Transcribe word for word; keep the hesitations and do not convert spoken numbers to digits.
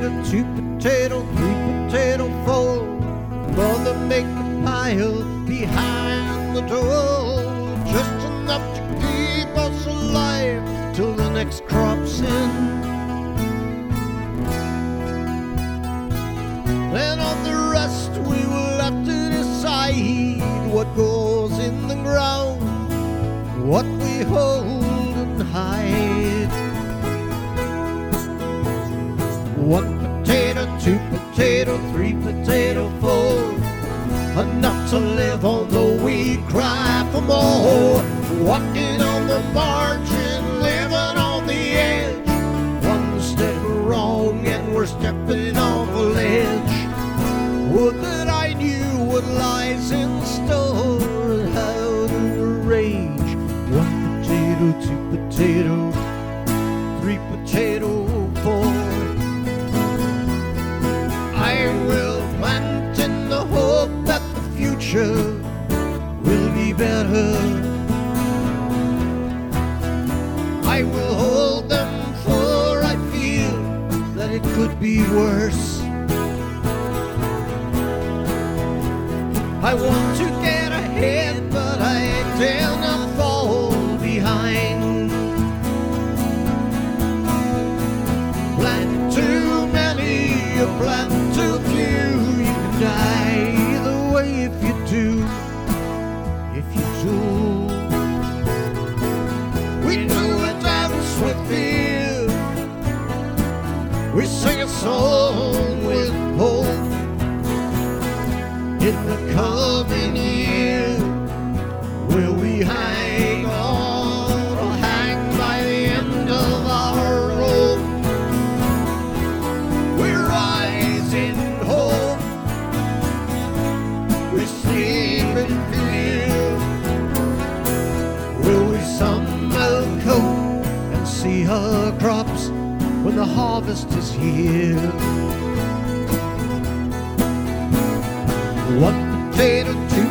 potato, two potato, three potato, four. Mother make a pile behind the door, just enough to keep us alive till the next crop's in. Then on the rest we will have to decide what goes in the ground, what we hold and hide. One potato, two potato, three potato, four. Enough to live although we cry for more. Walking on the margin, living on the edge. One step wrong and we're stepping off a ledge. Would that I knew what lies in store and how to arrange. One potato, two potato, three potato, four. I will plant in the hope that the future will be better. I will hold them for I feel that it could be worse. I want to get ahead, but I dare not fall behind. Plant too many, you plant too few. You can die either way if you do, if you do. We do a dance with fear, we sing a song with hope. In the coming year, will we hang on or hang by the end of our rope? We rise in hope, we sleep in fear. Will we somehow cope and see our crops when the harvest is here? One potato, two